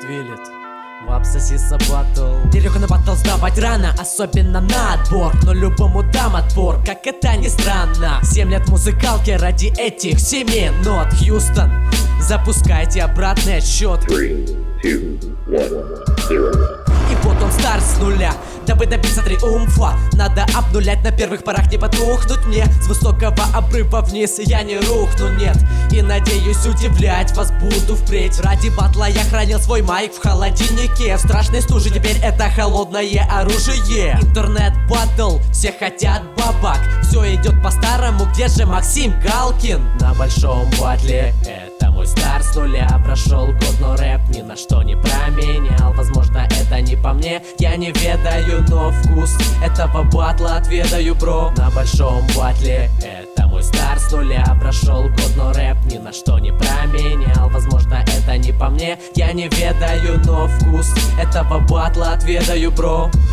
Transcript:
Твилет, Вапсоси Сабатл. Дерёга на баттл сдавать рано, особенно на отбор, но любому дам отпор, как это ни странно. 7 лет музыкалки ради этих 7 нот. Хьюстон, запускайте обратный отсчет. 3, 2, 1, 0. И вот он старт с нуля, дабы добиться триумфа. Надо обнулять, на первых порах не потухнуть мне. С высокого обрыва вниз я не рухну, нет. И надеюсь, удивлять вас буду впредь. Ради батла я хранил свой майк в холодильнике. В страшной стуже теперь это холодное оружие. Интернет-баттл, все хотят бабак. Все идет по-старому, где же Максим Галкин? На большом батле это мой старт с нуля. Прошел год, но рэп ни на что не променял. Возможно, это не по мне, я не ведаю, но вкус этого батла отведаю, бро. На большом батле это мой старт с нуля. Прошел год, но рэп ни на что не променял. Возможно, это не по мне, я не ведаю, но вкус этого батла отведаю, бро.